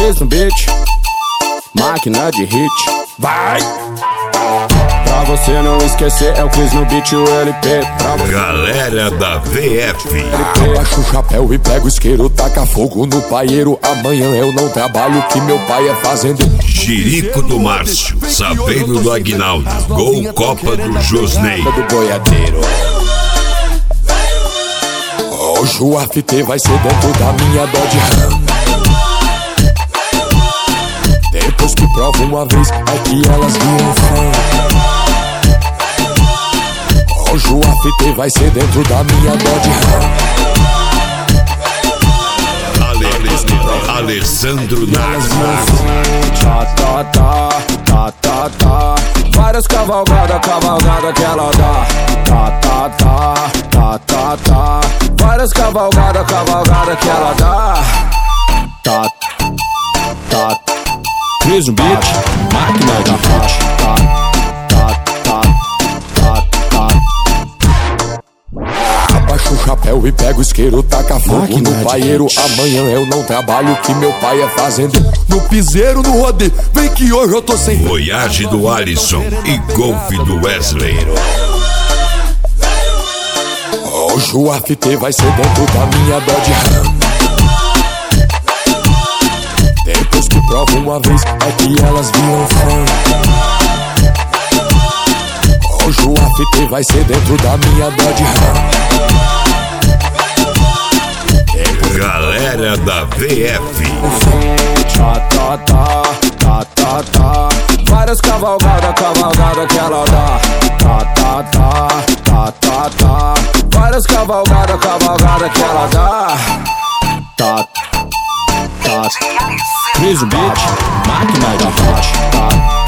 Cris no beat, máquina de hit. Vai! Pra você não esquecer, é o Cris no beat, o LP. Galera da VF. Abaixa o chapéu e pega o isqueiro, taca fogo no paieiro. Amanhã eu não trabalho, que meu pai é fazendeiro. Jirico do Márcio, Saveiro do Aguinaldo, Gol Copa do Josnei. Do boiadeiro. Hoje o AFT vai ser dentro da minha Dodge Ram. Depois que provo uma vez, é que elas viram fã. Hoje o AFT vai ser dentro da minha Dodge Ram. Alessandro Nas. Tá. Várias cavalgada que ela dá. Tá. Várias cavalgada que ela dá. Tá. Cris no beat, máquina de hit. Abaixa o chapéu e pega o isqueiro, taca fogo no paieiro. Amanhã eu não trabalho, que meu pai é fazendeiro. No piseiro, no rodeio, vem que hoje eu tô sem. Voyage do Alisson e Golf do Wesley. Hoje o AFT vai ser dentro da minha Dodge Ram. Depois que provo uma vez, é que elas viram fã. Hoje o AFT vai ser dentro da minha Dodge Ram. Galera da VF. Tá. Várias cavalgada que ela dá. Tá. Várias cavalgada que ela dá. Tá. Cris no beat, máquina de hit.